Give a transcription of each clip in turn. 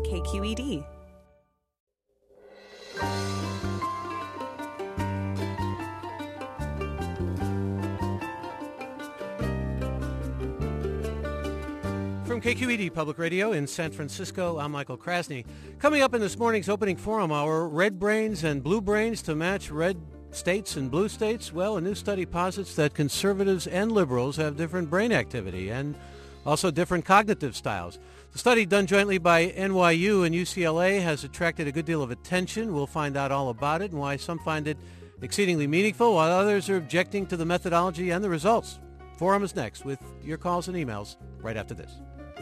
KQED. From KQED Public Radio in San Francisco, I'm Michael Krasny. Coming up in this morning's opening forum hour, red brains and blue brains to match red states and blue states. Well, a new study posits that conservatives and liberals have different brain activity and also different cognitive styles. The study done jointly by NYU and UCLA has attracted a good deal of attention. We'll find out all about it and why some find it exceedingly meaningful, while others are objecting to the methodology and the results. Forum is next with your calls and emails right after this.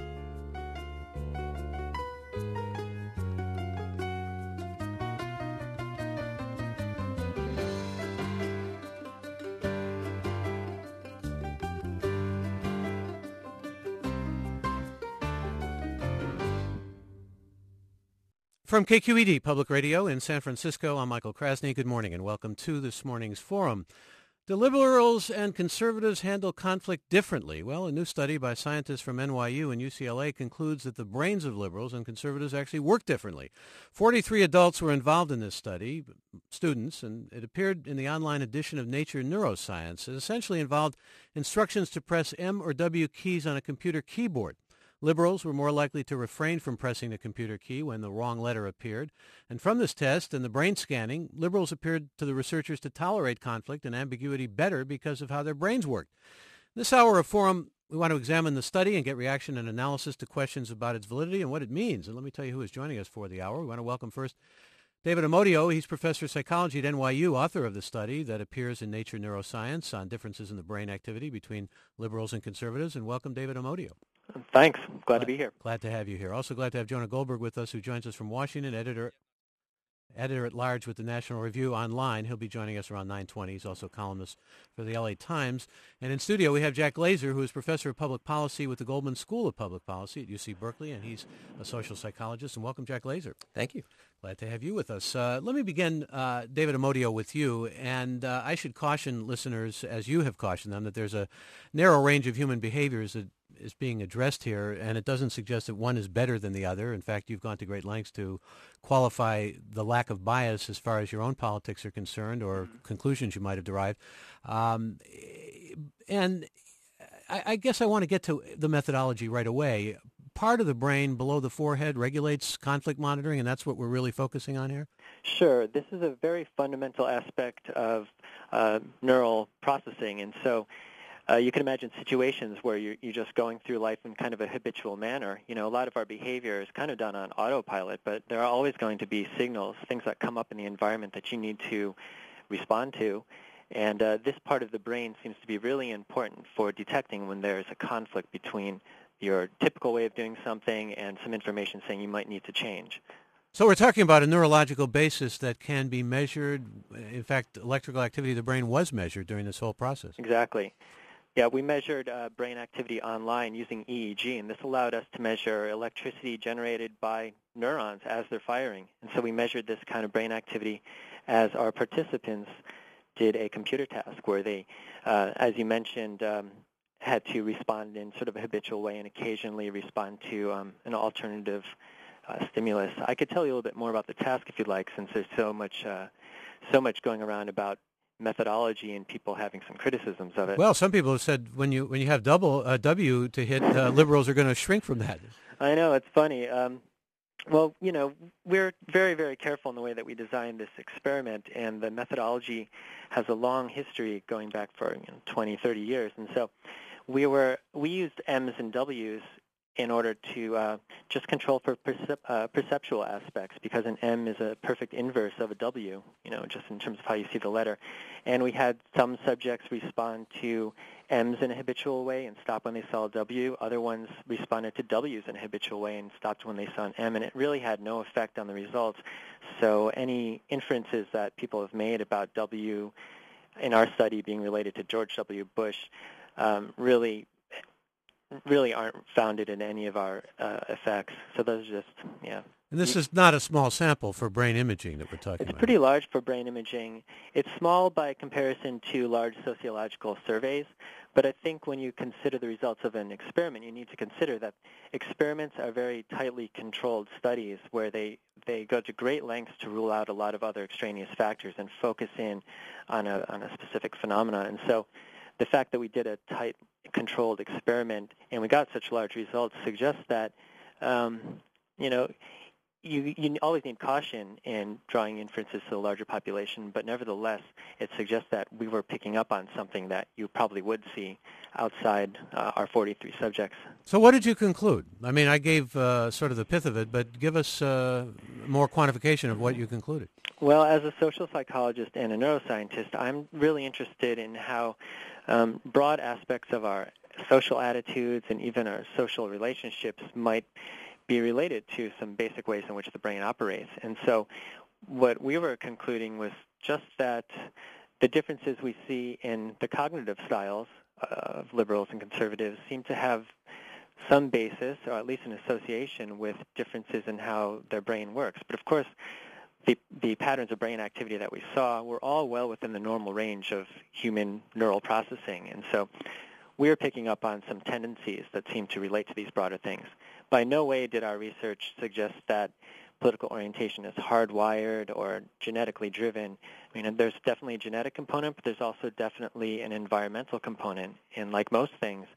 From KQED Public Radio in San Francisco, I'm Michael Krasny. Good morning and welcome to this morning's forum. Do liberals and conservatives handle conflict differently? Well, a new study by scientists from NYU and UCLA concludes that the brains of liberals and conservatives actually work differently. 43 adults were involved in this study, students, and it appeared in the online edition of Nature Neuroscience. It essentially involved instructions to press M or W keys on a computer keyboard. Liberals were more likely to refrain from pressing the computer key when the wrong letter appeared. And from this test and the brain scanning, liberals appeared to the researchers to tolerate conflict and ambiguity better because of how their brains worked. This hour of forum, we want to examine the study and get reaction and analysis to questions about its validity and what it means. And let me tell you who is joining us for the hour. We want to welcome first David Amodio. He's professor of psychology at NYU, author of the study that appears in Nature Neuroscience on differences in the brain activity between liberals and conservatives. And welcome, David Amodio. Thanks. Glad to be here. Glad to have you here. Also glad to have Jonah Goldberg with us, who joins us from Washington, editor-at-large with the National Review Online. He'll be joining us around 9:20. He's also columnist for the LA Times. And in studio, we have Jack Glazer, who is professor of public policy with the Goldman School of Public Policy at UC Berkeley, and he's a social psychologist. And welcome, Jack Glazer. Thank you. Glad to have you with us. Let me begin, David Amodio, with you. And I should caution listeners, as you have cautioned them, that there's a narrow range of human behaviors that is being addressed here, and it doesn't suggest that one is better than the other. In fact, you've gone to great lengths to qualify the lack of bias as far as your own politics are concerned or conclusions you might have derived. And I guess I want to get to the methodology right away. Part of the brain below the forehead regulates conflict monitoring, and that's what we're really focusing on here? Sure. This is a very fundamental aspect of neural processing, and so you can imagine situations where you're just going through life in kind of a habitual manner. You know, a lot of our behavior is kind of done on autopilot, but there are always going to be signals, things that come up in the environment that you need to respond to. And this part of the brain seems to be really important for detecting when there's a conflict between your typical way of doing something and some information saying you might need to change. So we're talking about a neurological basis that can be measured. In fact, electrical activity of the brain was measured during this whole process. Exactly. Yeah, we measured brain activity online using EEG, and this allowed us to measure electricity generated by neurons as they're firing. And so we measured this kind of brain activity as our participants did a computer task where they, as you mentioned, had to respond in sort of a habitual way and occasionally respond to an alternative stimulus. I could tell you a little bit more about the task if you'd like, since there's so much going around about methodology and people having some criticisms of it. Well, some people have said when you have W to hit, liberals are going to shrink from that. I know, it's funny. Well, you know, we're very, very careful in the way that we design this experiment, and the methodology has a long history going back for 20, 30 years. And so we used M's and W's in order to just control for perceptual aspects, because an M is a perfect inverse of a W, you know, just in terms of how you see the letter. And we had some subjects respond to M's in a habitual way and stop when they saw a W. Other ones responded to W's in a habitual way and stopped when they saw an M, and it really had no effect on the results. So any inferences that people have made about W in our study being related to George W. Bush really really aren't founded in any of our effects. So those are just, yeah. And this is not a small sample for brain imaging that we're talking It's about. pretty large for brain imaging. It's small by comparison to large sociological surveys, but I think when you consider the results of an experiment, you need to consider that experiments are very tightly controlled studies where they go to great lengths to rule out a lot of other extraneous factors and focus in on a specific phenomena. And so the fact that we did a tight controlled experiment and we got such large results suggests that, you always need caution in drawing inferences to the larger population, but nevertheless, it suggests that we were picking up on something that you probably would see outside our 43 subjects. So what did you conclude? I mean, I gave sort of the pith of it, but give us more quantification of what you concluded. Well, as a social psychologist and a neuroscientist, I'm really interested in how broad aspects of our social attitudes and even our social relationships might be related to some basic ways in which the brain operates. And so what we were concluding was just that the differences we see in the cognitive styles of liberals and conservatives seem to have some basis, or at least an association, with differences in how their brain works. But of course, the patterns of brain activity that we saw were all well within the normal range of human neural processing. And so we're picking up on some tendencies that seem to relate to these broader things. By no way did our research suggest that political orientation is hardwired or genetically driven. I mean, there's definitely a genetic component, but there's also definitely an environmental component. And like most things,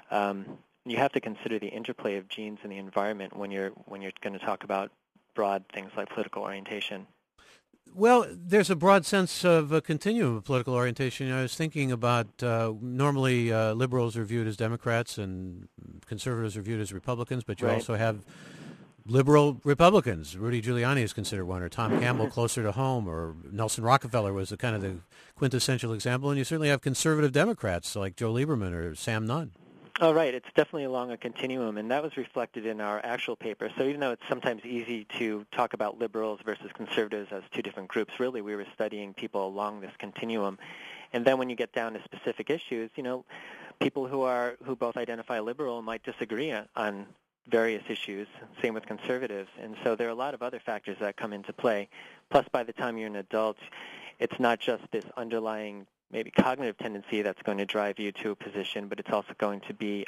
you have to consider the interplay of genes and the environment when you're going to talk about broad things like political orientation. Well, there's a broad sense of a continuum of political orientation. I was thinking about normally liberals are viewed as Democrats and conservatives are viewed as Republicans, but you also have liberal Republicans. Rudy Giuliani is considered one, or Tom Campbell closer to home, or Nelson Rockefeller was the kind of the quintessential example. And you certainly have conservative Democrats like Joe Lieberman or Sam Nunn. Oh, right. It's definitely along a continuum, and that was reflected in our actual paper. So even though it's sometimes easy to talk about liberals versus conservatives as two different groups, really we were studying people along this continuum. And then when you get down to specific issues, people who both identify liberal might disagree on various issues, same with conservatives. And so there are a lot of other factors that come into play. Plus, by the time you're an adult, it's not just this underlying maybe cognitive tendency that's going to drive you to a position, but it's also going to be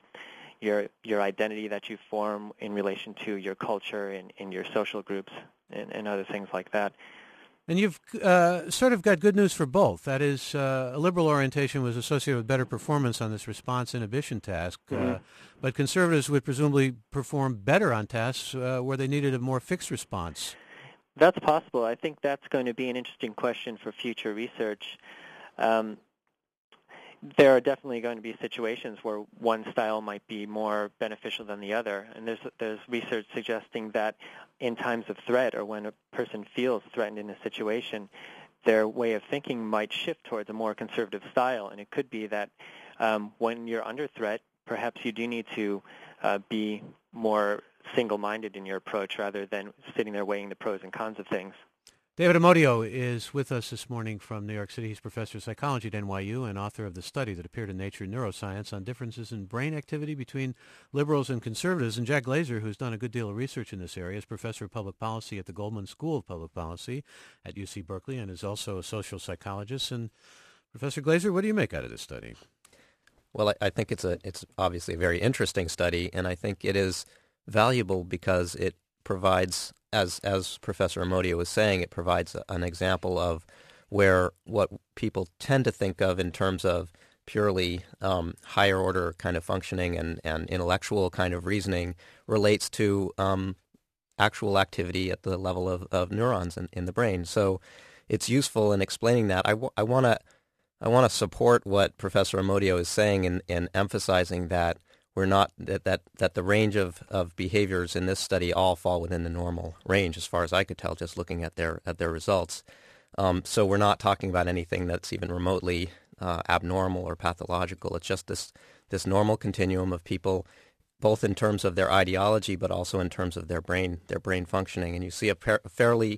your identity that you form in relation to your culture and your social groups and other things like that. And you've sort of got good news for both. That is, a liberal orientation was associated with better performance on this response inhibition task, but conservatives would presumably perform better on tasks where they needed a more fixed response. That's possible. I think that's going to be an interesting question for future research. There are definitely going to be situations where one style might be more beneficial than the other, and there's research suggesting that in times of threat or when a person feels threatened in a situation, their way of thinking might shift towards a more conservative style, and it could be that when you're under threat, perhaps you do need to be more single-minded in your approach rather than sitting there weighing the pros and cons of things. David Amodio is with us this morning from New York City. He's professor of psychology at NYU and author of the study that appeared in Nature Neuroscience on differences in brain activity between liberals and conservatives. And Jack Glazer, who's done a good deal of research in this area, is professor of public policy at the Goldman School of Public Policy at UC Berkeley and is also a social psychologist. And Professor Glazer, what do you make out of this study? Well, I think it's obviously a very interesting study, and I think it is valuable because it provides, as Professor Amodio was saying, it provides an example of where what people tend to think of in terms of purely higher order kind of functioning and intellectual kind of reasoning relates to actual activity at the level of neurons in the brain. So it's useful in explaining that. I want to support what Professor Amodio is saying in emphasizing that we're not that the range of behaviors in this study all fall within the normal range, as far as I could tell, just looking at their results. So we're not talking about anything that's even remotely abnormal or pathological. It's just this normal continuum of people, both in terms of their ideology, but also in terms of their brain functioning. And you see a fairly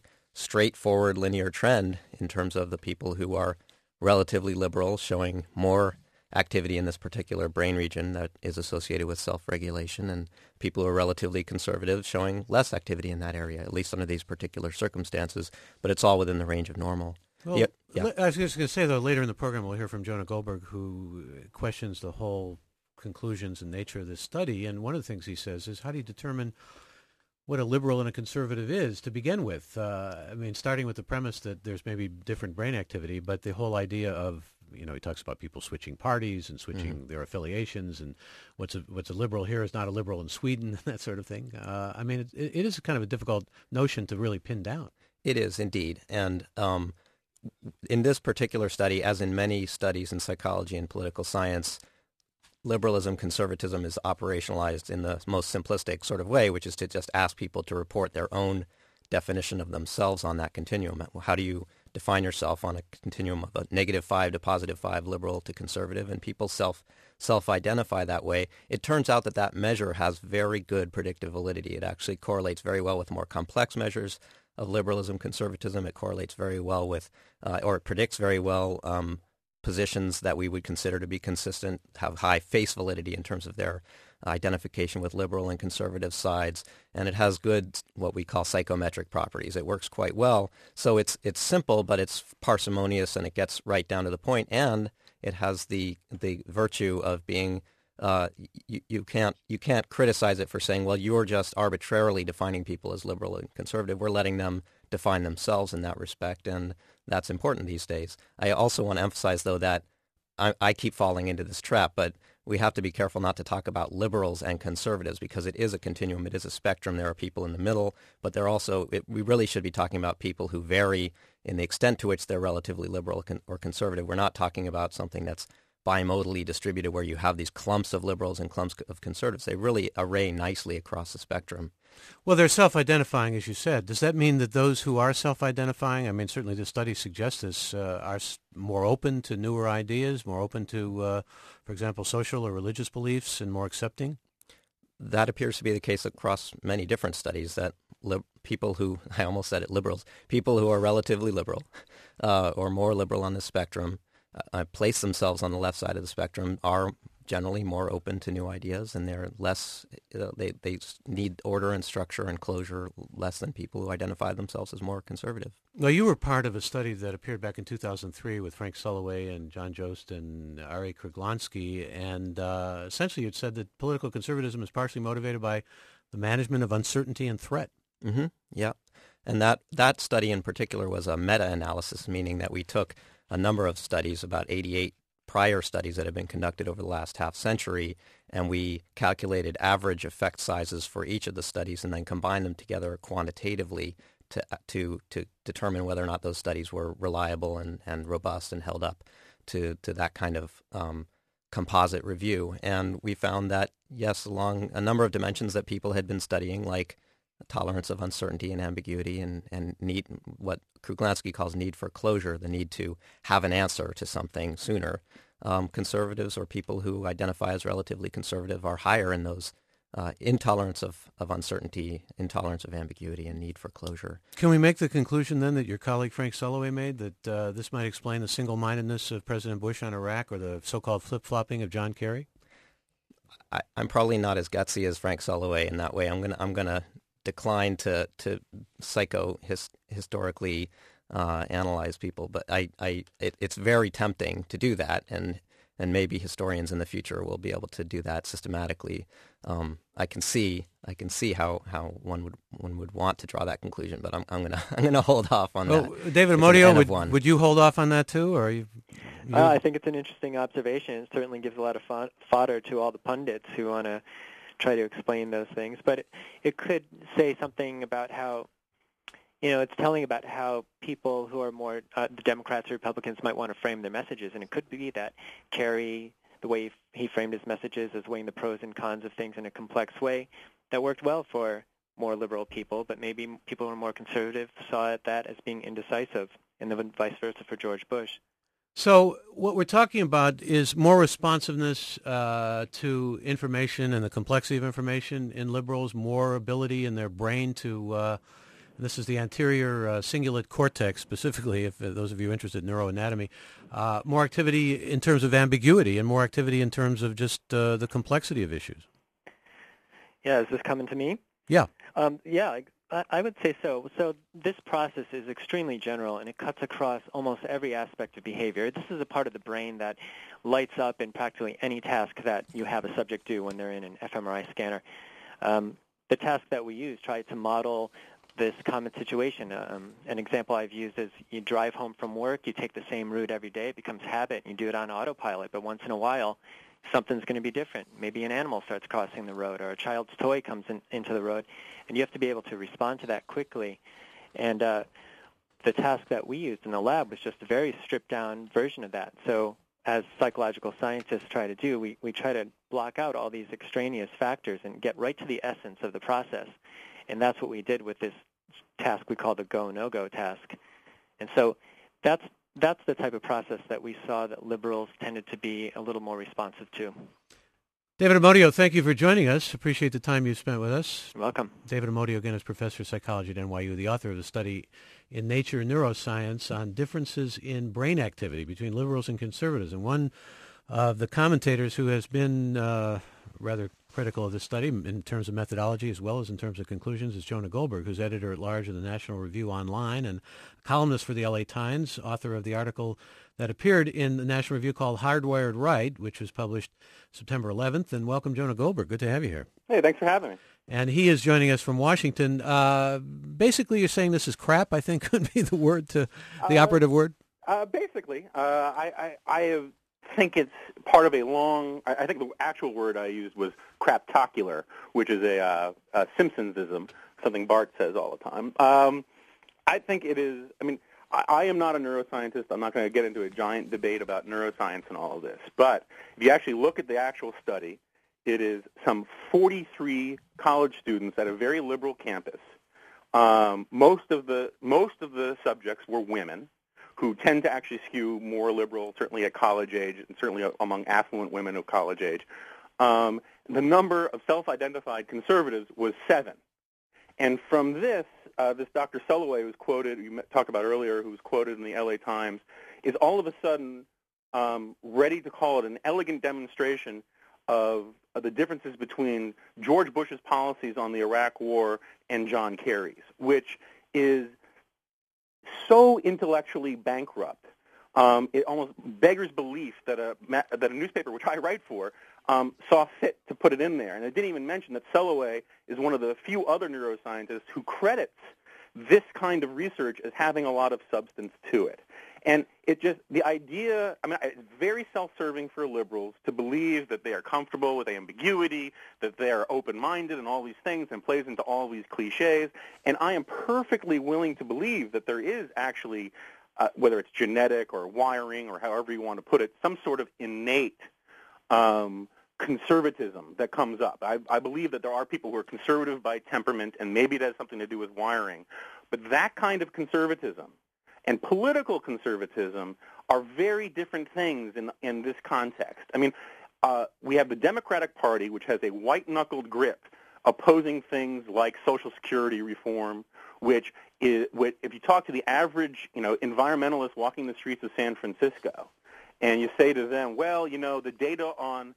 straightforward linear trend in terms of the people who are relatively liberal, showing more activity in this particular brain region that is associated with self-regulation, and people who are relatively conservative showing less activity in that area, at least under these particular circumstances, but it's all within the range of normal. Well, yeah. I was just going to say, though, later in the program we'll hear from Jonah Goldberg, who questions the whole conclusions and nature of this study, and one of the things he says is, how do you determine what a liberal and a conservative is to begin with? I mean, starting with the premise that there's maybe different brain activity, but the whole idea of, he talks about people switching parties and switching their affiliations, and what's a liberal here is not a liberal in Sweden, that sort of thing. I mean, it is kind of a difficult notion to really pin down. It is indeed, and in this particular study, as in many studies in psychology and political science, liberalism, conservatism is operationalized in the most simplistic sort of way, which is to just ask people to report their own definition of themselves on that continuum. How do you define yourself on a continuum of a -5 to +5, liberal to conservative, and people self-identify that way. It turns out that measure has very good predictive validity. It actually correlates very well with more complex measures of liberalism, conservatism. It correlates very well with, or it predicts very well positions that we would consider to be consistent, have high face validity in terms of their identification with liberal and conservative sides, and it has good, what we call psychometric properties. It works quite well. So it's simple, but it's parsimonious, and it gets right down to the point, and it has the virtue of being you can't criticize it for saying, well, you're just arbitrarily defining people as liberal and conservative. We're letting them define themselves in that respect, and that's important these days. I also want to emphasize, though, that I keep falling into this trap, but we have to be careful not to talk about liberals and conservatives, because it is a continuum. It is a spectrum. There are people in the middle, but we really should be talking about people who vary in the extent to which they're relatively liberal or conservative. We're not talking about something that's bimodally distributed where you have these clumps of liberals and clumps of conservatives. They really array nicely across the spectrum. Well, they're self-identifying, as you said. Does that mean that those who are self-identifying, I mean, certainly the study suggests this, are more open to newer ideas, more open to, for example, social or religious beliefs, and more accepting? That appears to be the case across many different studies, that people who, I almost said it, liberals, people who are relatively liberal or more liberal on the spectrum, place themselves on the left side of the spectrum, are generally more open to new ideas, and they're less, they need order and structure and closure less than people who identify themselves as more conservative. Now, you were part of a study that appeared back in 2003 with Frank Sulloway and John Jost and Ari Kruglanski, and essentially you'd said that political conservatism is partially motivated by the management of uncertainty and threat. Mm-hmm. Yeah. And that study in particular was a meta-analysis, meaning that we took a number of studies, about 88 prior studies that have been conducted over the last half century, and we calculated average effect sizes for each of the studies and then combined them together quantitatively to determine whether or not those studies were reliable and robust and held up to that kind of composite review. And we found that, yes, along a number of dimensions that people had been studying, like tolerance of uncertainty and ambiguity, and need, what Kruglanski calls need for closure, the need to have an answer to something sooner. Conservatives, or people who identify as relatively conservative, are higher in those intolerance of uncertainty, intolerance of ambiguity, and need for closure. Can we make the conclusion then that your colleague Frank Sulloway made, that this might explain the single-mindedness of President Bush on Iraq, or the so-called flip-flopping of John Kerry? I'm probably not as gutsy as Frank Sulloway in that way. I'm gonna decline to historically analyze people, but it's very tempting to do that, and maybe historians in the future will be able to do that systematically. I can see how one would want to draw that conclusion, but I'm gonna hold off on that. David Amodio, would you hold off on that too, or are you? I think it's an interesting observation. It certainly gives a lot of fodder to all the pundits who want to try to explain those things, but it could say something about how, it's telling about how people who are more, the Democrats or Republicans, might want to frame their messages, and it could be that Kerry, the way he framed his messages as weighing the pros and cons of things in a complex way, that worked well for more liberal people, but maybe people who are more conservative saw that as being indecisive, and then vice versa for George Bush. So what we're talking about is more responsiveness to information and the complexity of information in liberals, more ability in their brain to This is the anterior cingulate cortex, specifically, if those of you interested in neuroanatomy. More activity in terms of ambiguity and more activity in terms of just the complexity of issues. Yeah, is this coming to me? Yeah. Yeah, I would say so. So this process is extremely general, and it cuts across almost every aspect of behavior. This is a part of the brain that lights up in practically any task that you have a subject do when they're in an fMRI scanner. The task that we use tries to model this common situation. An example I've used is you drive home from work, you take the same route every day, it becomes habit, and you do it on autopilot, but once in a while, something's going to be different. Maybe an animal starts crossing the road, or a child's toy comes into the road, and you have to be able to respond to that quickly. And the task that we used in the lab was just a very stripped-down version of that. So as psychological scientists try to do, we try to block out all these extraneous factors and get right to the essence of the process. And that's what we did with this task we call the go-no-go task. And so that's the type of process that we saw that liberals tended to be a little more responsive to. David Amodio, thank you for joining us. Appreciate the time you spent with us. You're welcome. David Amodio, again, is professor of psychology at NYU, the author of the study in Nature Neuroscience on differences in brain activity between liberals and conservatives. And one of the commentators who has been rather critical of this study in terms of methodology as well as in terms of conclusions is Jonah Goldberg, who's editor-at-large of the National Review Online and columnist for the LA Times, author of the article that appeared in the National Review called Hardwired Right, which was published September 11th. And welcome, Jonah Goldberg. Good to have you here. Hey, thanks for having me. And he is joining us from Washington. Basically, you're saying this is crap, I think could be the operative word? Basically. I think it's part of a long, I think the actual word I used was craptocular, which is a Simpsonsism, something Bart says all the time. I think it is, I am not a neuroscientist. I'm not going to get into a giant debate about neuroscience and all of this. But if you actually look at the actual study, it is some 43 college students at a very liberal campus. Most of the subjects were women, who tend to actually skew more liberal, certainly at college age, and certainly among affluent women of college age. The number of self-identified conservatives was 7. And from this Dr. Sulliway, who was quoted, you talked about earlier, who was quoted in the LA Times, is all of a sudden ready to call it an elegant demonstration of the differences between George Bush's policies on the Iraq War and John Kerry's, which is so intellectually bankrupt, it almost beggars belief that a newspaper, which I write for, saw fit to put it in there. And I didn't even mention that Sulliway is one of the few other neuroscientists who credits this kind of research as having a lot of substance to it. And it just, the idea, it's very self-serving for liberals to believe that they are comfortable with ambiguity, that they are open-minded and all these things, and plays into all these cliches. And I am perfectly willing to believe that there is actually, whether it's genetic or wiring or however you want to put it, some sort of innate conservatism that comes up. I believe that there are people who are conservative by temperament, and maybe it has something to do with wiring. But that kind of conservatism and political conservatism are very different things in this context. We have the Democratic Party, which has a white-knuckled grip opposing things like Social Security reform, which if you talk to the average, environmentalist walking the streets of San Francisco, and you say to them, well, the data on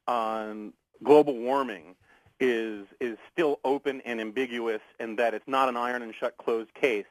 global warming is still open and ambiguous, and that it's not an iron and shut closed case.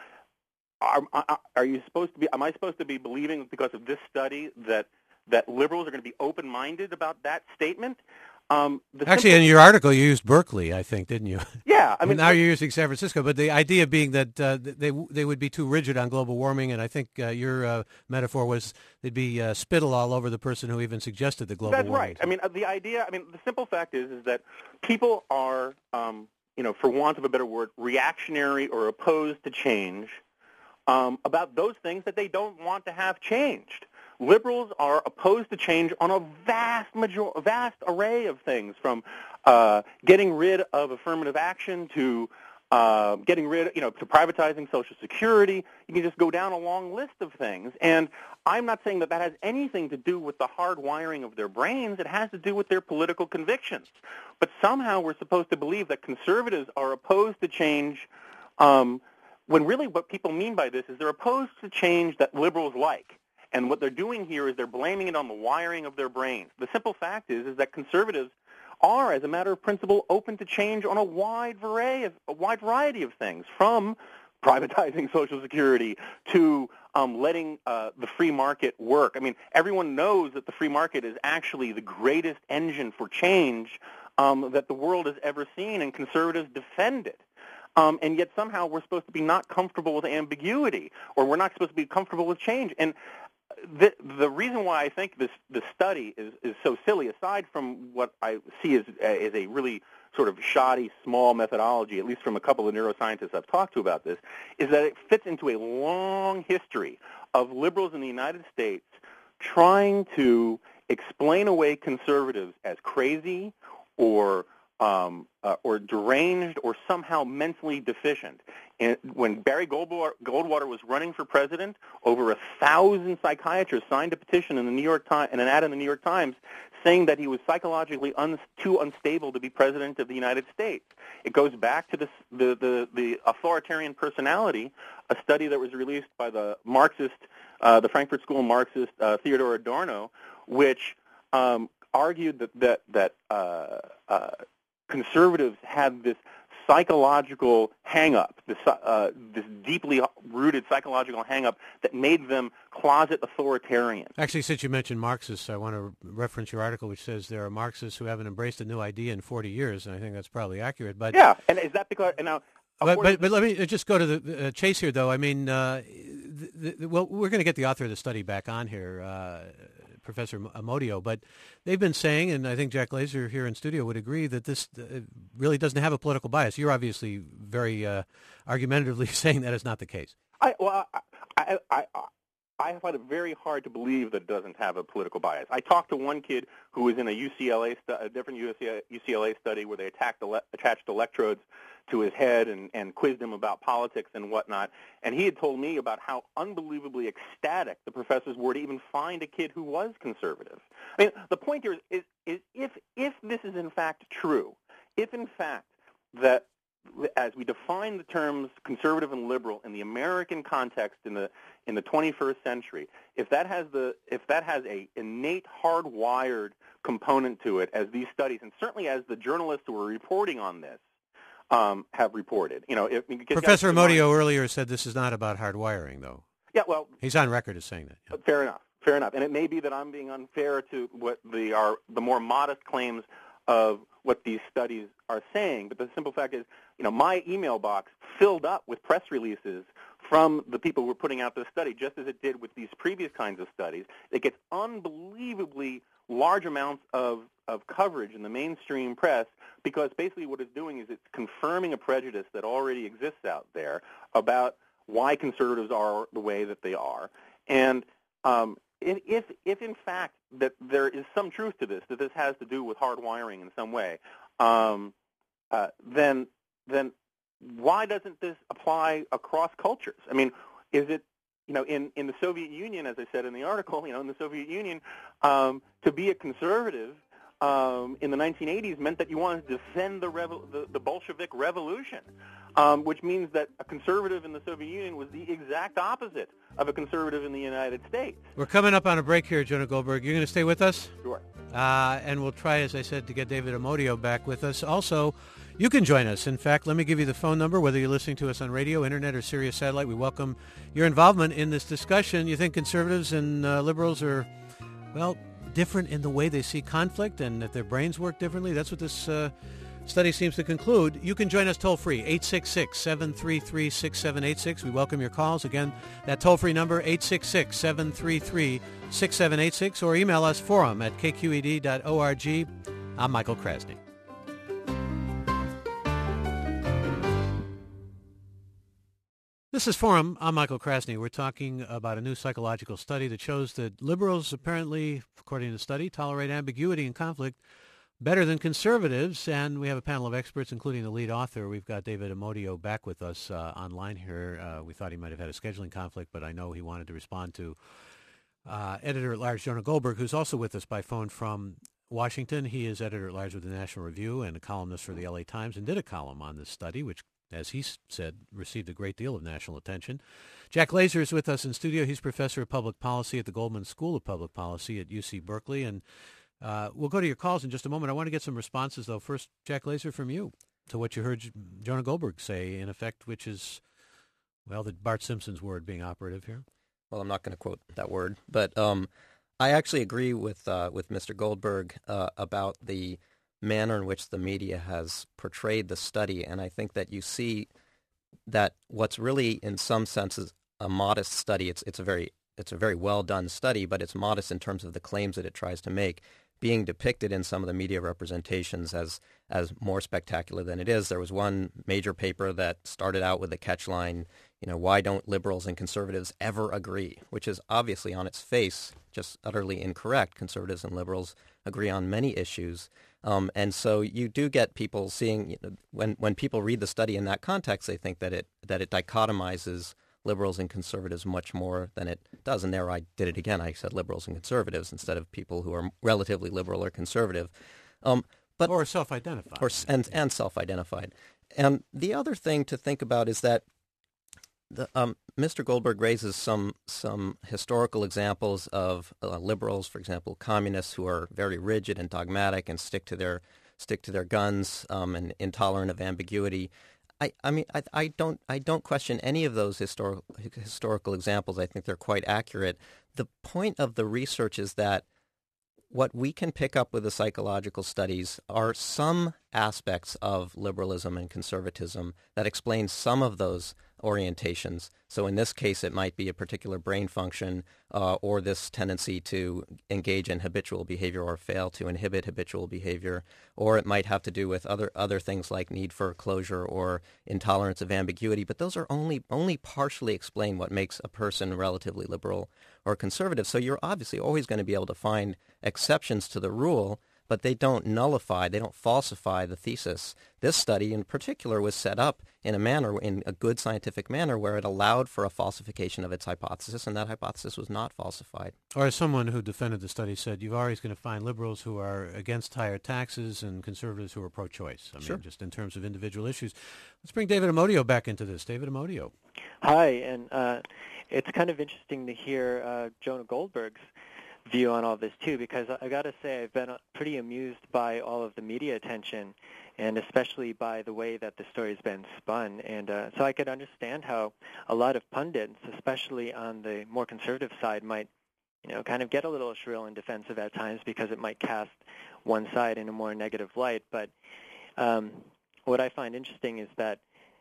Am I supposed to be believing because of this study that liberals are going to be open-minded about that statement? Actually, in your article, you used Berkeley, I think, didn't you? Yeah. Now you're using San Francisco, but the idea being that they would be too rigid on global warming, and I think your metaphor was they'd be spittle all over the person who even suggested the global warming. That's right. The idea, the simple fact is that people are, for want of a better word, reactionary or opposed to change about those things that they don't want to have changed. Liberals are opposed to change on a vast array of things, from getting rid of affirmative action to getting rid, to privatizing Social Security. You can just go down a long list of things. And I'm not saying that has anything to do with the hard wiring of their brains. It has to do with their political convictions. But somehow we're supposed to believe that conservatives are opposed to change when really what people mean by this is they're opposed to change that liberals like. And what they're doing here is they're blaming it on the wiring of their brains. The simple fact is that conservatives are, as a matter of principle, open to change on a wide variety of things, from privatizing Social Security to letting the free market work. I mean, everyone knows that the free market is actually the greatest engine for change that the world has ever seen, and conservatives defend it. And yet somehow we're supposed to be not comfortable with ambiguity, or we're not supposed to be comfortable with change. And the reason why I think this study is so silly, aside from what I see as a really sort of shoddy, small methodology, at least from a couple of neuroscientists I've talked to about this, is that it fits into a long history of liberals in the United States trying to explain away conservatives as crazy or deranged or somehow mentally deficient. And when Barry Goldwater was running for president, over 1,000 psychiatrists signed a petition in the New York Times and an ad in the New York Times saying that he was psychologically too unstable to be president of the United States. It goes back to the authoritarian personality, a study that was released by the Frankfurt School Marxist Theodor Adorno, which argued that conservatives had this psychological hang-up, this deeply rooted psychological hang-up that made them closet authoritarian. Actually, since you mentioned Marxists, I want to reference your article, which says there are Marxists who haven't embraced a new idea in 40 years, and I think that's probably accurate. But yeah, and is that because... And now, but let me just go to the chase here, though. I mean, well, we're going to get the author of the study back on here, Professor Amodio, but they've been saying, and I think Jack Glazer here in studio would agree, that this really doesn't have a political bias. You're obviously very argumentatively saying that is not the case. I find it very hard to believe that it doesn't have a political bias. I talked to one kid who was in a different UCLA study where they attached electrodes to his head and quizzed him about politics and whatnot, and he had told me about how unbelievably ecstatic the professors were to even find a kid who was conservative. I mean, the point here is if this is in fact true, if in fact that as we define the terms conservative and liberal in the American context in the 21st century, if that has a innate hardwired component to it, as these studies and certainly as the journalists who are reporting on this have reported, Professor Amodio earlier said this is not about hardwiring, though. Yeah, well, he's on record as saying that. Yeah. Fair enough, and it may be that I'm being unfair to what the more modest claims of what these studies are saying, but the simple fact is, my email box filled up with press releases from the people who were putting out this study, just as it did with these previous kinds of studies. It gets unbelievably large amounts of coverage in the mainstream press because basically what it's doing is it's confirming a prejudice that already exists out there about why conservatives are the way that they are. And if in fact that there is some truth to this, that this has to do with hardwiring in some way, then why doesn't this apply across cultures? I mean, is it, in the Soviet Union, as I said in the article, in the Soviet Union, to be a conservative in the 1980s meant that you wanted to defend the Bolshevik Revolution, which means that a conservative in the Soviet Union was the exact opposite of a conservative in the United States. We're coming up on a break here, Jonah Goldberg. You're going to stay with us? Sure. And we'll try, as I said, to get David Amodio back with us. Also, you can join us. In fact, let me give you the phone number, whether you're listening to us on radio, internet, or Sirius Satellite. We welcome your involvement in this discussion. You think conservatives and liberals are, well, different in the way they see conflict and that their brains work differently? That's what this study seems to conclude. You can join us toll-free, 866-733-6786. We welcome your calls. Again, that toll-free number, 866-733-6786, or email us forum@kqed.org. I'm Michael Krasny. This is Forum. I'm Michael Krasny. We're talking about a new psychological study that shows that liberals apparently, according to the study, tolerate ambiguity and conflict better than conservatives. And we have a panel of experts, including the lead author. We've got David Amodio back with us online here. We thought he might have had a scheduling conflict, but I know he wanted to respond to editor-at-large Jonah Goldberg, who's also with us by phone from Washington. He is editor-at-large with the National Review and a columnist for the LA Times, and did a column on this study, which as he said, received a great deal of national attention. Jack Glazer is with us in studio. He's professor of public policy at the Goldman School of Public Policy at UC Berkeley. And we'll go to your calls in just a moment. I want to get some responses, though. First, Jack Glazer, from you to what you heard Jonah Goldberg say, in effect, which is, well, the Bart Simpson's word being operative here. Well, I'm not going to quote that word, but I actually agree with Mr. Goldberg about the manner in which the media has portrayed the study, and I think that you see that what's really, in some senses, a modest study. It's a very well done study, but it's modest in terms of the claims that it tries to make, being depicted in some of the media representations as more spectacular than it is. There was one major paper that started out with the catchline, why don't liberals and conservatives ever agree, which is obviously on its face just utterly incorrect. Conservatives and liberals agree on many issues. And so you do get people seeing, when people read the study in that context, they think that it dichotomizes liberals and conservatives much more than it does. And there I did it again. I said liberals and conservatives instead of people who are relatively liberal or conservative. Or self-identified. And self-identified. And the other thing to think about is that Mr. Goldberg raises some historical examples of liberals, for example, communists who are very rigid and dogmatic and stick to their guns and intolerant of ambiguity. I don't question any of those historical examples. I think they're quite accurate. The point of the research is that what we can pick up with the psychological studies are some aspects of liberalism and conservatism that explain some of those orientations. So in this case, it might be a particular brain function or this tendency to engage in habitual behavior or fail to inhibit habitual behavior, or it might have to do with other things like need for closure or intolerance of ambiguity. But those are only partially explain what makes a person relatively liberal or conservative. So you're obviously always going to be able to find exceptions to the rule, but they don't nullify, they don't falsify the thesis. This study in particular was set up in a good scientific manner, where it allowed for a falsification of its hypothesis, and that hypothesis was not falsified. Or as someone who defended the study said, you're always going to find liberals who are against higher taxes and conservatives who are pro-choice. Sure. Just in terms of individual issues. Let's bring David Amodio back into this. David Amodio. Hi, and it's kind of interesting to hear Jonah Goldberg's view on all this too, because I got to say I've been pretty amused by all of the media attention, and especially by the way that the story's been spun. And so I could understand how a lot of pundits, especially on the more conservative side, might kind of get a little shrill and defensive at times, because it might cast one side in a more negative light. But what I find interesting is that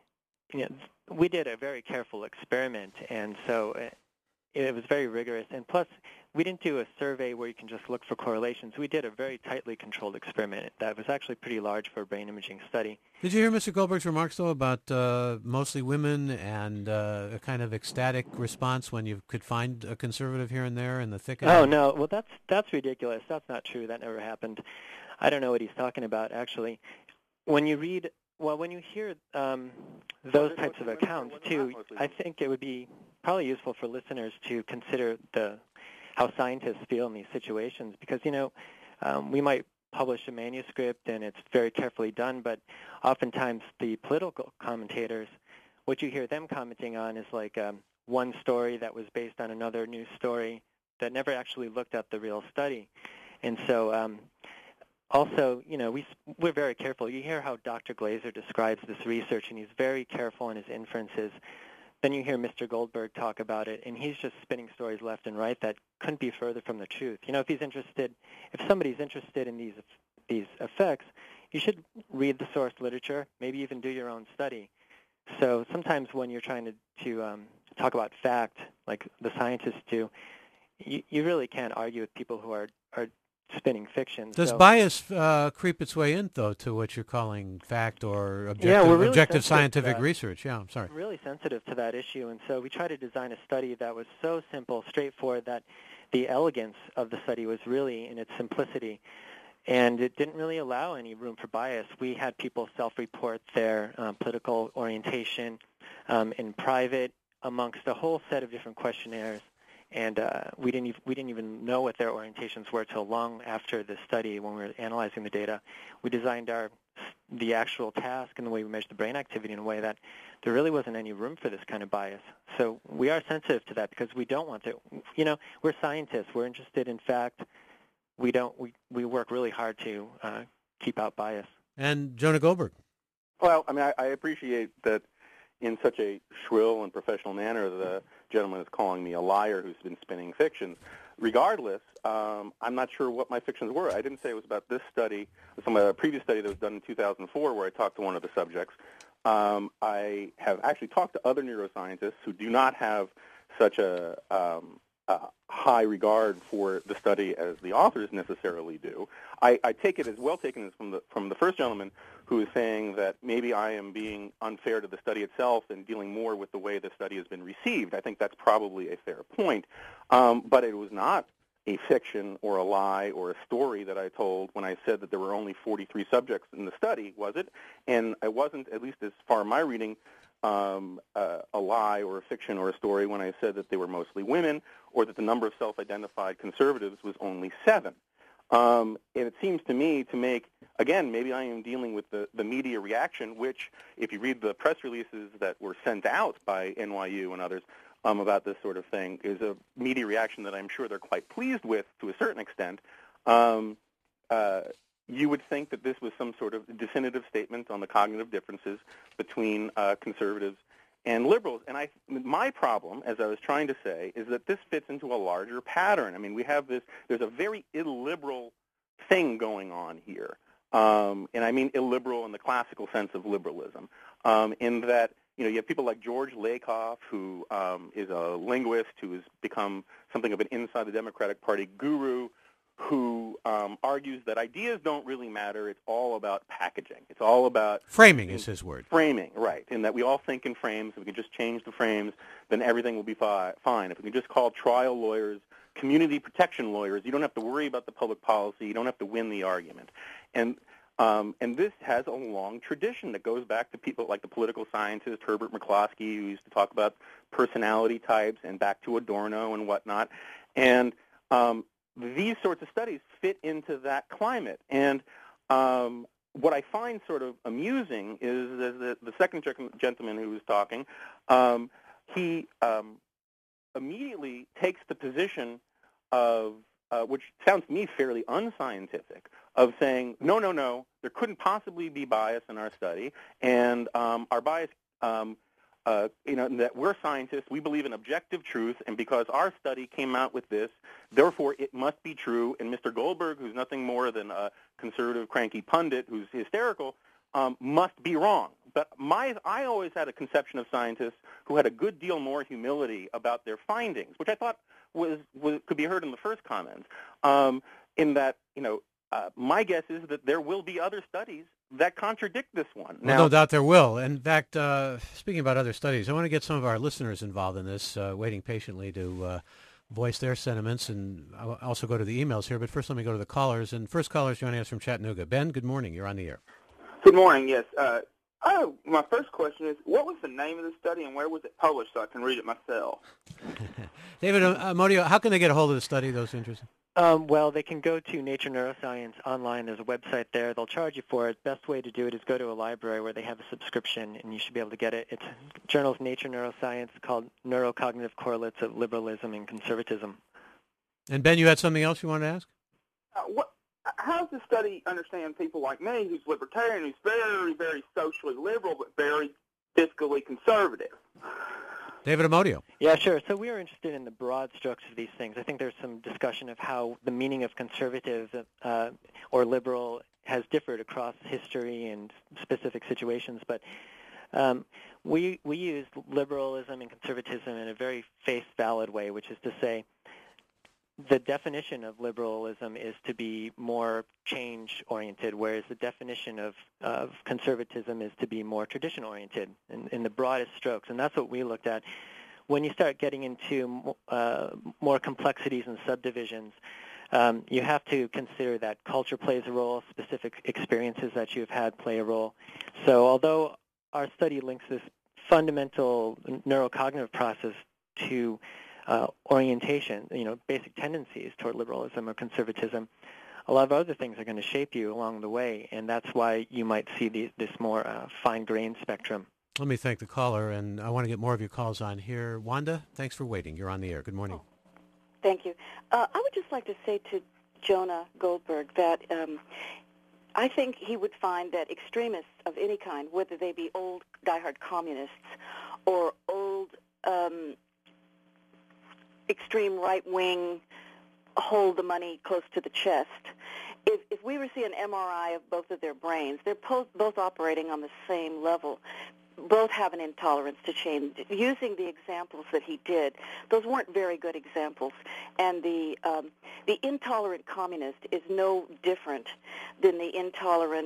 we did a very careful experiment, and so it was very rigorous. And plus, we didn't do a survey where you can just look for correlations. We did a very tightly controlled experiment that was actually pretty large for a brain imaging study. Did you hear Mr. Goldberg's remarks, though, about mostly women and a kind of ecstatic response when you could find a conservative here and there in the thicket? Oh, no. Well, that's ridiculous. That's not true. That never happened. I don't know what he's talking about, actually. When you hear those types of accounts, too, I think it would be probably useful for listeners to consider how scientists feel in these situations, because, we might publish a manuscript and it's very carefully done, but oftentimes the political commentators, what you hear them commenting on is like one story that was based on another news story that never actually looked at the real study. And so also, we're very careful. You hear how Dr. Glazer describes this research, and he's very careful in his inferences. Then you hear Mr. Goldberg talk about it, and he's just spinning stories left and right that couldn't be further from the truth. If somebody's interested in these effects, you should read the source literature, maybe even do your own study. So sometimes when you're trying to talk about fact, like the scientists do, you really can't argue with people who are spinning fiction. Does bias creep its way in, though, to what you're calling fact or objective scientific research? Yeah, I'm sorry. We're really sensitive to that issue, and so we try to design a study that was so simple, straightforward, that the elegance of the study was really in its simplicity, and it didn't really allow any room for bias. We had people self-report their political orientation in private amongst a whole set of different questionnaires. And we didn't even know what their orientations were till long after the study, when we were analyzing the data. We designed our the actual task and the way we measure the brain activity in a way that there really wasn't any room for this kind of bias. So we are sensitive to that because we don't want to. We're scientists. We're interested in fact. We work really hard to keep out bias. And Jonah Goldberg. Well, I mean, I appreciate that in such a shrill and professional manner the gentleman is calling me a liar who's been spinning fictions. Regardless, I'm not sure what my fictions were. I didn't say it was about this study, a previous study that was done in 2004 where I talked to one of the subjects. I have actually talked to other neuroscientists who do not have such a high regard for the study as the authors necessarily do. I take it as well taken as from the first gentleman who is saying that maybe I am being unfair to the study itself and dealing more with the way the study has been received. I think that's probably a fair point. But it was not a fiction or a lie or a story that I told when I said that there were only 43 subjects in the study, was it? And I wasn't, at least as far as my reading, a lie or a fiction or a story when I said that they were mostly women or that the number of self-identified conservatives was only 7. And it seems to me to make, again, maybe I am dealing with the media reaction, which, if you read the press releases that were sent out by NYU and others about this sort of thing, is a media reaction that I'm sure they're quite pleased with to a certain extent. You would think that this was some sort of definitive statement on the cognitive differences between conservatives and liberals. And my problem, as I was trying to say, is that this fits into a larger pattern. I mean, we have there's a very illiberal thing going on here. And I mean illiberal in the classical sense of liberalism, in that, you have people like George Lakoff, who is a linguist who has become something of an inside the Democratic Party guru, who argues that ideas don't really matter. It's all about packaging. It's all about... Framing is his word. Framing, right. And that we all think in frames. If we can just change the frames, then everything will be fine. If we can just call trial lawyers community protection lawyers, you don't have to worry about the public policy. You don't have to win the argument. And this has a long tradition that goes back to people like the political scientist Herbert McCloskey, who used to talk about personality types, and back to Adorno and whatnot. And these sorts of studies fit into that climate. And what I find sort of amusing is the second gentleman who was talking, he immediately takes the position of, which sounds to me fairly unscientific, of saying, no, there couldn't possibly be bias in our study, and our bias, that we're scientists, we believe in objective truth, and because our study came out with this, therefore it must be true, and Mr. Goldberg, who's nothing more than a conservative cranky pundit who's hysterical, must be wrong. But I always had a conception of scientists who had a good deal more humility about their findings, which I thought could be heard in the first comments, in that, my guess is that there will be other studies that contradict this one. Well, no doubt there will. In fact, speaking about other studies, I want to get some of our listeners involved in this, waiting patiently to voice their sentiments, and I'll also go to the emails here. But first, let me go to the callers. And first caller is joining us from Chattanooga. Ben, good morning. You're on the air. Good morning, yes. My first question is, what was the name of the study and where was it published so I can read it myself? David Amodio, how can they get a hold of the study, those interested? Well, they can go to Nature Neuroscience online. There's a website there. They'll charge you for it. Best way to do it is go to a library where they have a subscription, and you should be able to get it. It's journal's Nature Neuroscience, called Neurocognitive Correlates of Liberalism and Conservatism. And Ben, you had something else you wanted to ask? How does this study understand people like me, who's libertarian, who's very, very socially liberal, but very fiscally conservative? David Amodio. Yeah, sure. So we are interested in the broad strokes of these things. I think there's some discussion of how the meaning of conservative or liberal has differed across history and specific situations. But we use liberalism and conservatism in a very face-valid way, which is to say the definition of liberalism is to be more change-oriented, whereas the definition of conservatism is to be more tradition-oriented in the broadest strokes. And that's what we looked at. When you start getting into more complexities and subdivisions, you have to consider that culture plays a role, specific experiences that you've had play a role. So although our study links this fundamental neurocognitive process to orientation, basic tendencies toward liberalism or conservatism, a lot of other things are going to shape you along the way, and that's why you might see this more fine-grained spectrum. Let me thank the caller, and I want to get more of your calls on here. Wanda, thanks for waiting. You're on the air. Good morning. Thank you. I would just like to say to Jonah Goldberg that I think he would find that extremists of any kind, whether they be old diehard communists or old extreme right-wing, hold the money close to the chest, if we were to see an MRI of both of their brains, they're both operating on the same level. Both have an intolerance to change. Using the examples that he did, those weren't very good examples. And the intolerant communist is no different than the intolerant,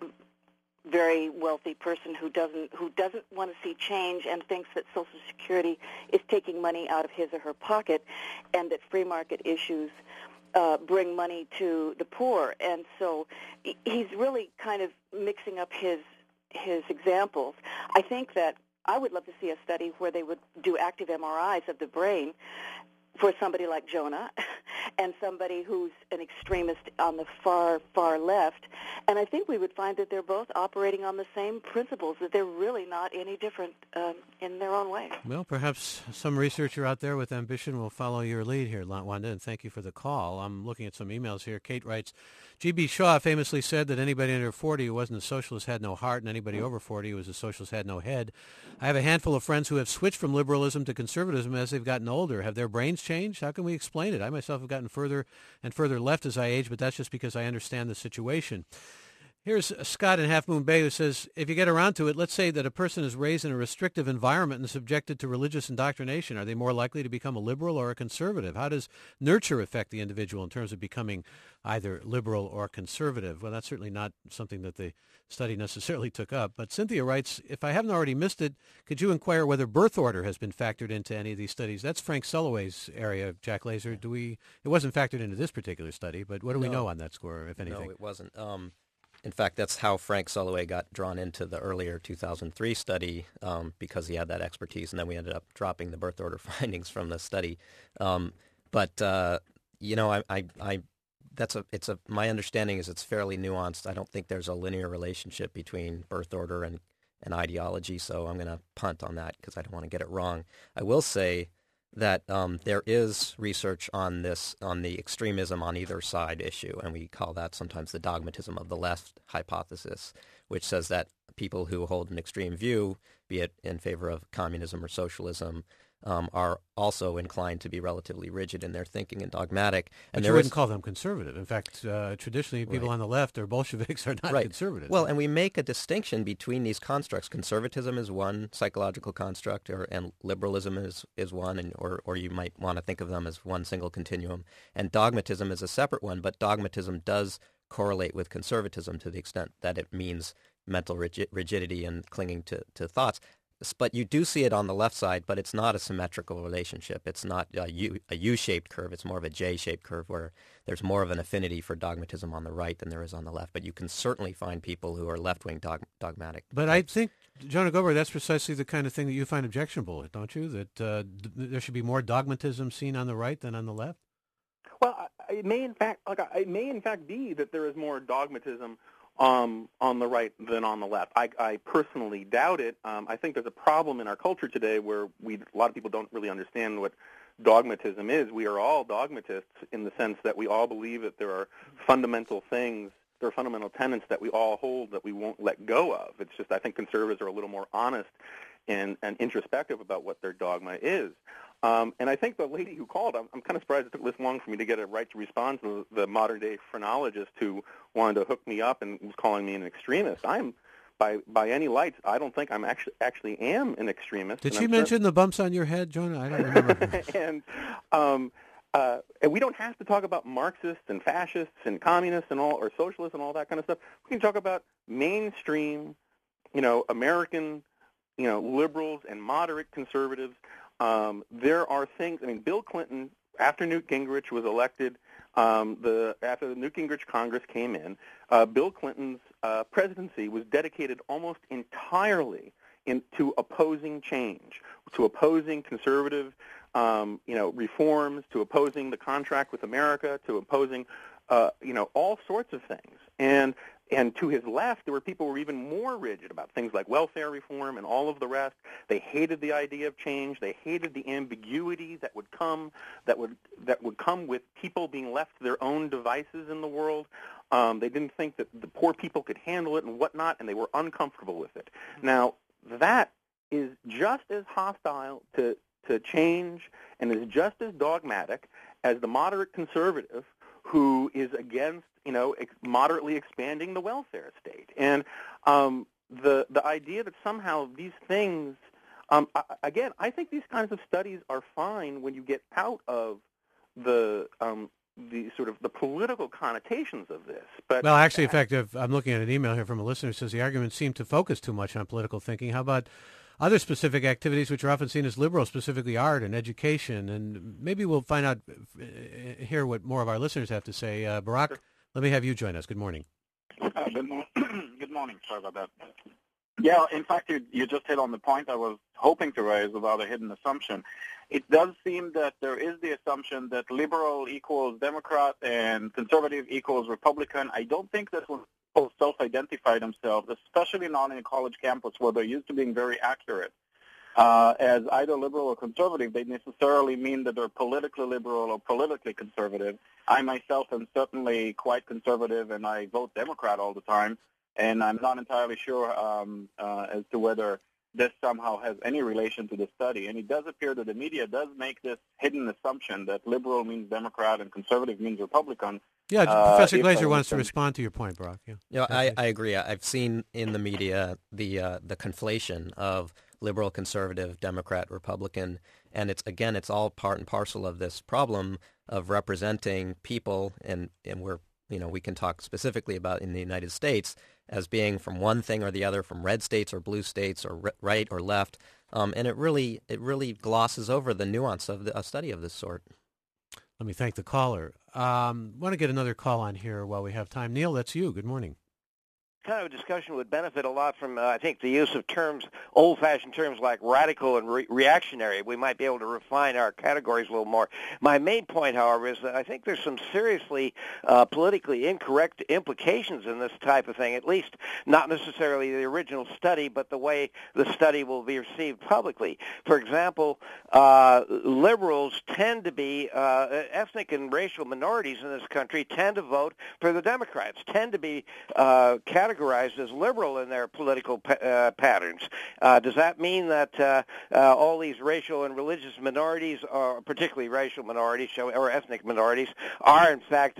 very wealthy person who doesn't want to see change and thinks that Social Security is taking money out of his or her pocket, and that free market issues bring money to the poor. And so he's really kind of mixing up his examples. I think that I would love to see a study where they would do active MRIs of the brain for somebody like Jonah and somebody who's an extremist on the far, far left. And I think we would find that they're both operating on the same principles, that they're really not any different in their own way. Well, perhaps some researcher out there with ambition will follow your lead here, Wanda, and thank you for the call. I'm looking at some emails here. Kate writes, G.B. Shaw famously said that anybody under 40 who wasn't a socialist had no heart, and anybody over 40 who was a socialist had no head. I have a handful of friends who have switched from liberalism to conservatism as they've gotten older. Have their brains changed? How can we explain it? I myself have gotten further and further left as I age, but that's just because I understand the situation. Here's Scott in Half Moon Bay who says, if you get around to it, let's say that a person is raised in a restrictive environment and subjected to religious indoctrination. Are they more likely to become a liberal or a conservative? How does nurture affect the individual in terms of becoming either liberal or conservative? Well, that's certainly not something that the study necessarily took up. But Cynthia writes, if I haven't already missed it, could you inquire whether birth order has been factored into any of these studies? That's Frank Sulloway's area, Jack Laser. It wasn't factored into this particular study, but what do we know on that score, if anything? No, it wasn't. In fact, that's how Frank Sulloway got drawn into the earlier 2003 study because he had that expertise, and then we ended up dropping the birth order findings from the study. My understanding is it's fairly nuanced. I don't think there's a linear relationship between birth order and ideology, so I'm going to punt on that because I don't want to get it wrong. I will say that there is research on the extremism on either side issue, and we call that sometimes the dogmatism of the left hypothesis, which says that people who hold an extreme view, be it in favor of communism or socialism, are also inclined to be relatively rigid in their thinking and dogmatic. And you wouldn't call them conservative. In fact, traditionally, people on the left or Bolsheviks are not conservative. Well, and we make a distinction between these constructs. Conservatism is one psychological construct, and liberalism is one, or you might want to think of them as one single continuum. And dogmatism is a separate one, but dogmatism does correlate with conservatism to the extent that it means mental rigidity and clinging to thoughts. But you do see it on the left side, but it's not a symmetrical relationship. It's not a U-shaped curve. It's more of a J-shaped curve where there's more of an affinity for dogmatism on the right than there is on the left. But you can certainly find people who are left-wing dogmatic. But I think, Jonah Goldberg, that's precisely the kind of thing that you find objectionable, don't you? That there should be more dogmatism seen on the right than on the left? Well, it may in fact be that there is more dogmatism on the right than on the left. I personally doubt it. I think there's a problem in our culture today where a lot of people don't really understand what dogmatism is. We are all dogmatists in the sense that we all believe that there are fundamental things, there are fundamental tenets that we all hold that we won't let go of. It's just I think conservatives are a little more honest and introspective about what their dogma is. And I think the lady who called, I'm kind of surprised it took this long for me to get it right to respond to the modern-day phrenologist who wanted to hook me up and was calling me an extremist. I'm, by any lights, I don't think I'm actually am an extremist. Did she mention the bumps on your head, Jonah? I don't remember. And we don't have to talk about Marxists and fascists and communists and all, or socialists and all that kind of stuff. We can talk about mainstream, American, liberals and moderate conservatives. There are things. I mean, Bill Clinton, after Newt Gingrich was elected, after the Newt Gingrich Congress came in, Bill Clinton's presidency was dedicated almost entirely to opposing change, to opposing conservative, reforms, to opposing the contract with America, to opposing all sorts of things. And to his left, there were people who were even more rigid about things like welfare reform and all of the rest. They hated the idea of change. They hated the ambiguity that would come with people being left to their own devices in the world. They didn't think that the poor people could handle it and whatnot, and they were uncomfortable with it. Now, that is just as hostile to change and is just as dogmatic as the moderate conservative who is against, moderately expanding the welfare state. And the idea that somehow these things, again, I think these kinds of studies are fine when you get out of the sort of the political connotations of this. But well, actually, in fact, I'm looking at an email here from a listener who says the arguments seem to focus too much on political thinking. How about other specific activities which are often seen as liberal, specifically art and education? And maybe we'll find out, hear what more of our listeners have to say. Barak, sure. Let me have you join us. Good morning. Good morning. Sorry about that. Yeah, in fact, you just hit on the point I was hoping to raise about a hidden assumption. It does seem that there is the assumption that liberal equals Democrat and conservative equals Republican. I don't think that when people self-identify themselves, especially not in a college campus where they're used to being very accurate, as either liberal or conservative, they necessarily mean that they're politically liberal or politically conservative. I myself am certainly quite conservative, and I vote Democrat all the time, and I'm not entirely sure as to whether this somehow has any relation to the study. And it does appear that the media does make this hidden assumption that liberal means Democrat and conservative means Republican. Yeah, Professor Glaser wants to respond to your point, Barak. Yeah, I agree. I've seen in the media the conflation of liberal, conservative, Democrat, Republican, and it's all part and parcel of this problem of representing people, and we can talk specifically about in the United States as being from one thing or the other, from red states or blue states or right or left, and it really glosses over the nuance of a study of this sort. Let me thank the caller. Want to get another call on here while we have time. Neil, that's you. Good morning. Kind of a discussion would benefit a lot from, I think, the use of terms, old-fashioned terms like radical and reactionary. We might be able to refine our categories a little more. My main point, however, is that I think there's some seriously politically incorrect implications in this type of thing, at least not necessarily the original study, but the way the study will be received publicly. For example, liberals tend to be, ethnic and racial minorities in this country tend to vote for the Democrats, tend to be categorized as liberal in their political patterns. Does that mean that all these racial and religious minorities, or particularly racial minorities or ethnic minorities, are in fact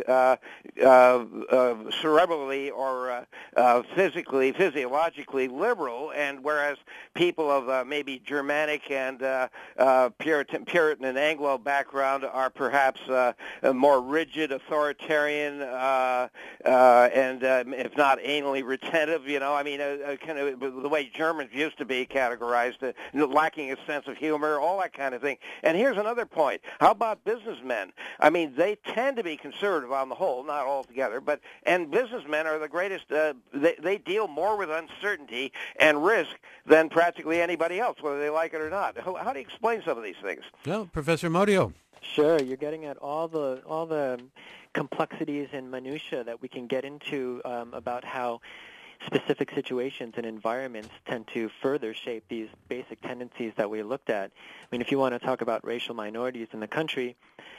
cerebrally or physiologically liberal, and whereas people of maybe Germanic and Puritan and Anglo background are perhaps more rigid, authoritarian, and if not anally retentive, kind of the way Germans used to be categorized, lacking a sense of humor, all that kind of thing. And here's another point. How about businessmen? I mean, they tend to be conservative on the whole, not altogether, and businessmen are the greatest, they deal more with uncertainty and risk than practically anybody else, whether they like it or not. How do you explain some of these things? Well, Professor Modio. Sure, you're getting at all the complexities and minutia that we can get into about how specific situations and environments tend to further shape these basic tendencies that we looked at. I mean, if you want to talk about racial minorities in the country,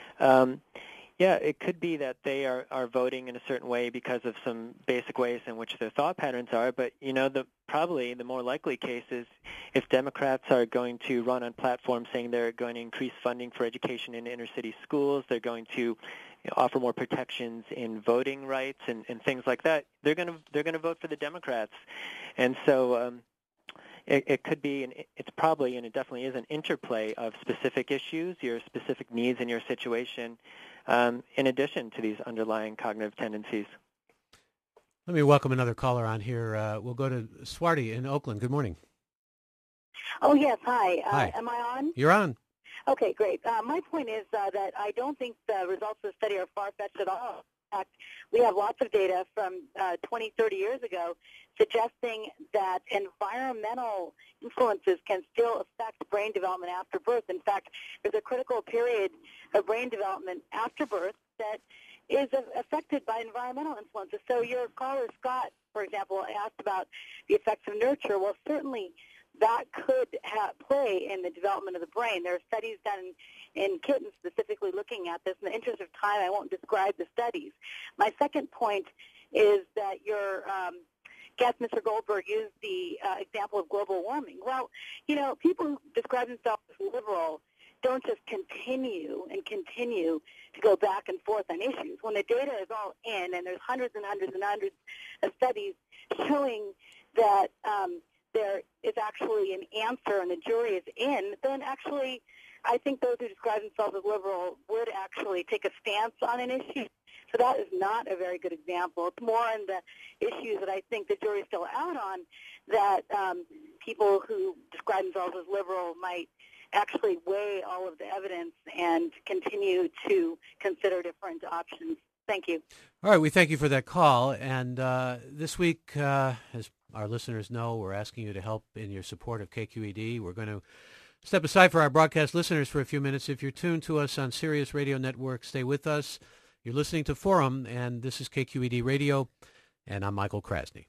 it could be that they are voting in a certain way because of some basic ways in which their thought patterns are, but probably the more likely case is if Democrats are going to run on platforms saying they're going to increase funding for education in inner city schools, they're going to offer more protections in voting rights and things like that, they're going to vote for the Democrats. And so it could be, and it's probably, and it definitely is, an interplay of specific issues, your specific needs in your situation, in addition to these underlying cognitive tendencies. Let me welcome another caller on here. We'll go to Swarty in Oakland. Good morning. Oh, yes. Hi. Hi. Am I on? You're on. Okay, great. My point is that I don't think the results of the study are far-fetched at all. In fact, we have lots of data from 20, 30 years ago suggesting that environmental influences can still affect brain development after birth. In fact, there's a critical period of brain development after birth that is affected by environmental influences. So your caller, Scott, for example, asked about the effects of nurture. Well, certainly that could play in the development of the brain. There are studies done in kittens specifically looking at this. In the interest of time, I won't describe the studies. My second point is that your guest, Mr. Goldberg, used the example of global warming. Well, people who describe themselves as liberal don't just continue to go back and forth on issues. When the data is all in, and there's hundreds and hundreds and hundreds of studies showing that there is actually an answer and the jury is in, then actually I think those who describe themselves as liberal would actually take a stance on an issue. So that is not a very good example. It's more on the issues that I think the jury's still out on, that people who describe themselves as liberal might actually weigh all of the evidence and continue to consider different options. Thank you. All right, we thank you for that call. And this week, as our listeners know, we're asking you to help in your support of KQED. We're going to step aside for our broadcast listeners for a few minutes. If you're tuned to us on Sirius Radio Network, stay with us. You're listening to Forum, and this is KQED Radio, and I'm Michael Krasny.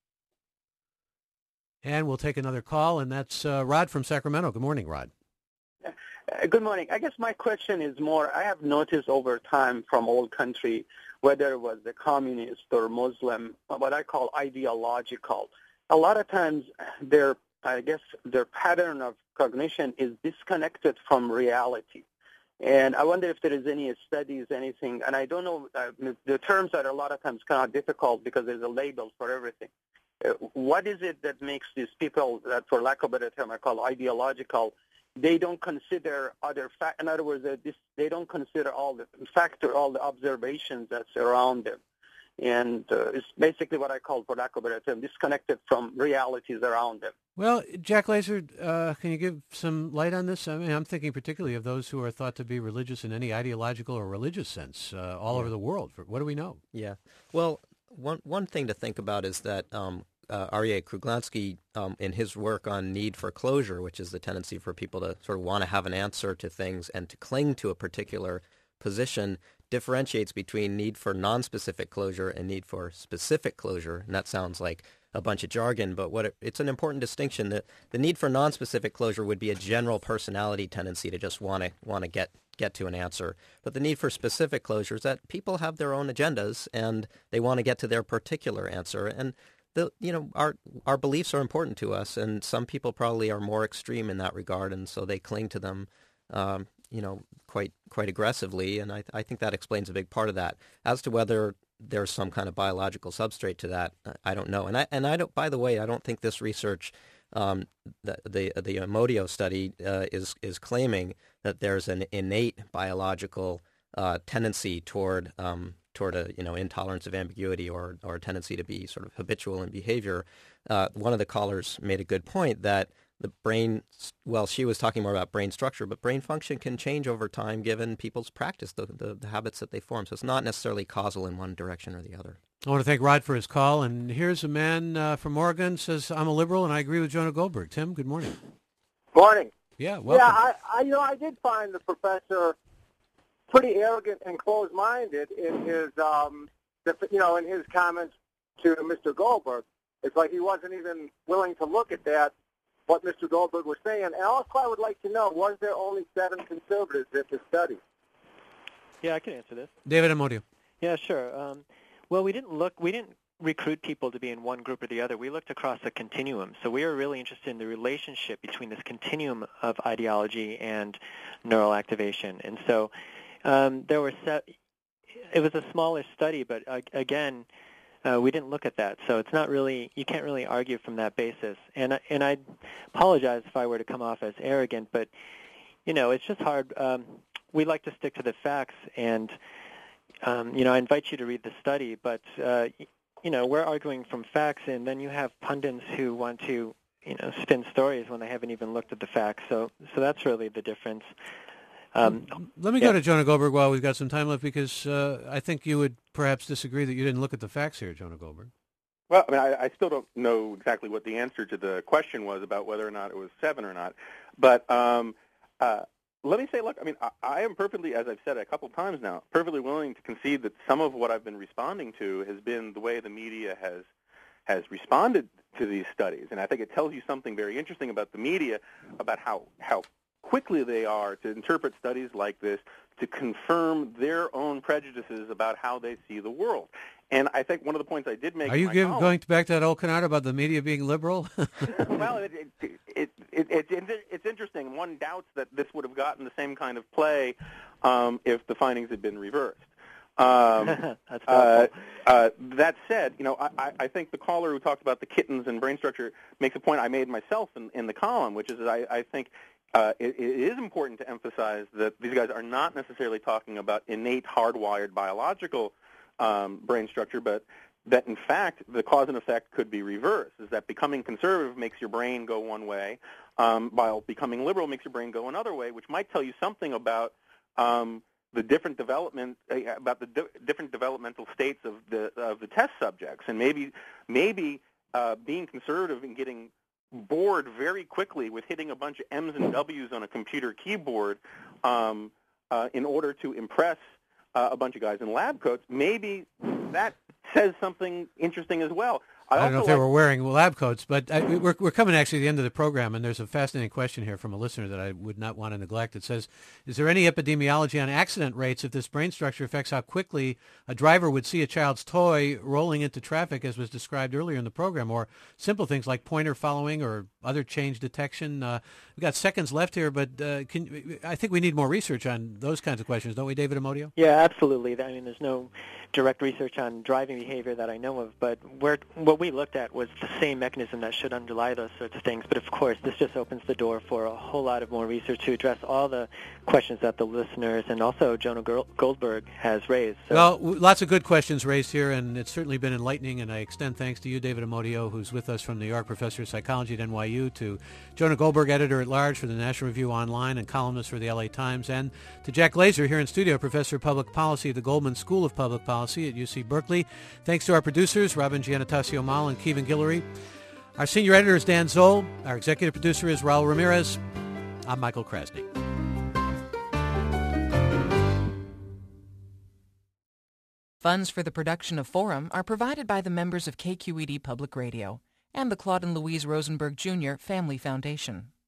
And we'll take another call, and that's Rod from Sacramento. Good morning, Rod. Good morning. I guess my question is more, I have noticed over time from old country, whether it was the communist or Muslim, what I call ideological, a lot of times their pattern of cognition is disconnected from reality. And I wonder if there is any studies, anything, and I don't know, the terms are a lot of times kind of difficult because there's a label for everything. What is it that makes these people that, for lack of a better term, I call ideological? They don't consider other facts. In other words, they don't consider all the observations that's around them. And it's basically what I call, for lack of a better term, disconnected from realities around them. Well, Jack Laser, can you give some light on this? I mean, I'm thinking particularly of those who are thought to be religious in any ideological or religious sense all over the world. What do we know? Yeah. Well, one thing to think about is that Aryeh Kruglansky, in his work on need for closure, which is the tendency for people to sort of want to have an answer to things and to cling to a particular position, differentiates between need for nonspecific closure and need for specific closure. And that sounds like a bunch of jargon, but it's an important distinction. That the need for nonspecific closure would be a general personality tendency to just want to get to an answer. But the need for specific closure is that people have their own agendas and they want to get to their particular answer. And our beliefs are important to us, and some people probably are more extreme in that regard, and so they cling to them, quite aggressively. And I think that explains a big part of that. As to whether there's some kind of biological substrate to that, I don't know. And I don't. By the way, I don't think this research, the Amodio study, is claiming that there's an innate biological tendency toward intolerance of ambiguity or a tendency to be sort of habitual in behavior. One of the callers made a good point that the brain, well, she was talking more about brain structure, but brain function can change over time given people's practice, the habits that they form. So it's not necessarily causal in one direction or the other. I want to thank Rod for his call. And here's a man from Oregon, says, I'm a liberal and I agree with Jonah Goldberg. Tim, good morning. Morning. Yeah, welcome. Yeah, I did find the professor pretty arrogant and closed-minded in his, in his comments to Mr. Goldberg. It's like he wasn't even willing to look at that, what Mr. Goldberg was saying. And also I would like to know, was there only 7 conservatives at the study? Yeah, I can answer this. David Amodio. Yeah, sure. Well, we didn't recruit people to be in one group or the other. We looked across a continuum. So we were really interested in the relationship between this continuum of ideology and neural activation. And so it was a smaller study, but again, we didn't look at that. So it's not really, you can't really argue from that basis. And I apologize if I were to come off as arrogant, but, it's just hard. We like to stick to the facts, and, I invite you to read the study, but, we're arguing from facts, and then you have pundits who want to, spin stories when they haven't even looked at the facts. So that's really the difference. Let me go to Jonah Goldberg while we've got some time left, because I think you would perhaps disagree that you didn't look at the facts here, Jonah Goldberg. Well, I mean, I still don't know exactly what the answer to the question was about whether or not it was 7 or not. But let me say, look, I mean, I am perfectly, as I've said a couple of times now, perfectly willing to concede that some of what I've been responding to has been the way the media has responded to these studies. And I think it tells you something very interesting about the media, about how quickly they are to interpret studies like this to confirm their own prejudices about how they see the world. And I think one of the points I did make. Are you going back to that old canard about the media being liberal? Well, it's interesting. One doubts that this would have gotten the same kind of play if the findings had been reversed. That's that said, I think the caller who talked about the kittens and brain structure makes a point I made myself in the column, which is that I think it is important to emphasize that these guys are not necessarily talking about innate, hardwired biological brain structure, but that, in fact, the cause and effect could be reversed, is that becoming conservative makes your brain go one way, while becoming liberal makes your brain go another way, which might tell you something about the different development, about the different developmental states of the test subjects, and maybe being conservative and getting bored very quickly with hitting a bunch of M's and W's on a computer keyboard in order to impress a bunch of guys in lab coats, maybe that says something interesting as well. I don't know if they were wearing lab coats, but we're coming actually to the end of the program, and there's a fascinating question here from a listener that I would not want to neglect. It says, is there any epidemiology on accident rates if this brain structure affects how quickly a driver would see a child's toy rolling into traffic, as was described earlier in the program, or simple things like pointer following or other change detection? We've got seconds left here, but I think we need more research on those kinds of questions, don't we, David Amodio? Yeah, absolutely. I mean, there's no direct research on driving behavior that I know of, but what we looked at was the same mechanism that should underlie those sorts of things. But of course, this just opens the door for a whole lot of more research to address all the questions that the listeners and also Jonah Goldberg has raised. So. Well, lots of good questions raised here, and it's certainly been enlightening, and I extend thanks to you, David Amodio, who's with us from New York, professor of psychology at NYU, to Jonah Goldberg, editor-at-large for the National Review Online and columnist for the LA Times, and to Jack Glazer here in studio, professor of public policy at the Goldman School of Public Policy at UC Berkeley. Thanks to our producers, Robin Giannatasio-Mal and Kevin Guillory. Our senior editor is Dan Zoll. Our executive producer is Raul Ramirez. I'm Michael Krasny. Funds for the production of Forum are provided by the members of KQED Public Radio and the Claude and Louise Rosenberg Jr. Family Foundation.